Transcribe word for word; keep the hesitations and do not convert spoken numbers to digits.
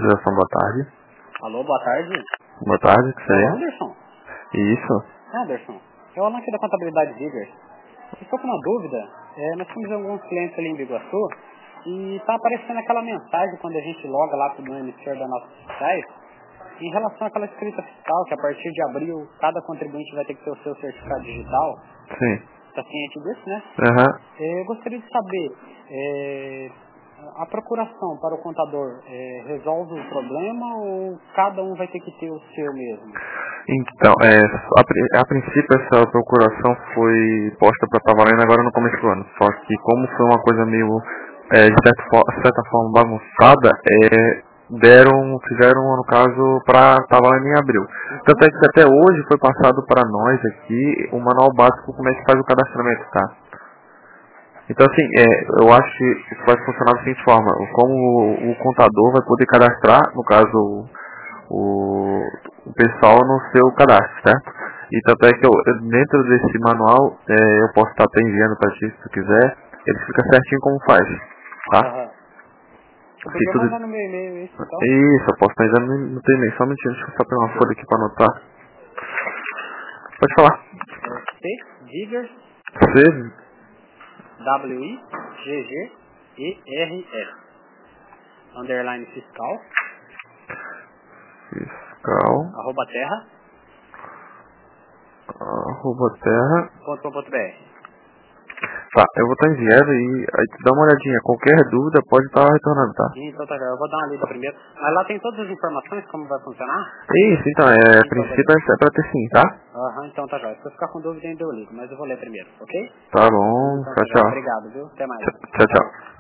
Contabilização, boa tarde. Alô, boa tarde. Boa tarde, que É o seria? Anderson? Isso. Anderson, é o Alan aqui da Contabilidade Vigor. Estou com uma dúvida. É, nós temos alguns clientes ali em Biguaçu e está aparecendo aquela mensagem quando a gente loga lá no emissor da nossa fiscais em relação àquela escrita fiscal que a partir de abril cada contribuinte vai ter que ter o seu certificado digital. Sim. Está ciente disso, né? Aham. É, eu gostaria de saber, é, a procuração para o contador é, resolve o problema ou cada um vai ter que ter o seu mesmo? Então, é, a, pri- a princípio essa procuração foi posta para estar valendo agora no começo do ano. Só que como foi uma coisa meio, é, de certa, fo- certa forma bagunçada, é, deram, fizeram no caso para estar valendo em abril. Tanto é que até hoje foi passado para nós aqui o manual básico como é que faz o cadastramento, tá? Então assim, é, eu acho que vai funcionar da seguinte forma, como o, o contador vai poder cadastrar, no caso o, o pessoal no seu cadastro, certo? E tanto é que eu, eu- dentro desse manual, é, eu posso estar até enviando para ti se tu quiser, ele fica certinho como faz, tá? Aham. Eu Se podia tudo... mandar no meu e-mail isso então? Isso, eu posso estar enviando no, no teu e-mail, só um minutinho, deixa eu só pegar uma folha aqui para anotar. Pode falar. É C, Vigor, C, W I G G E R S, underline fiscal, fiscal, arroba terra, arroba terra. ponto com ponto br. Tá, eu vou estar enviando e aí tu dá uma olhadinha. Qualquer dúvida pode estar retornando, tá? Então tá, eu vou dar uma lida primeiro. Mas lá tem todas as informações como vai funcionar? Isso, então, é, a Então, princípio beleza. é pra ter sim, tá? Aham, então tá já. Se eu ficar com dúvida ainda eu ligo, mas eu vou ler primeiro, ok? Tá bom, Então tchau, tá já. tchau. Obrigado, viu? Até mais. Tchau, tchau. tchau.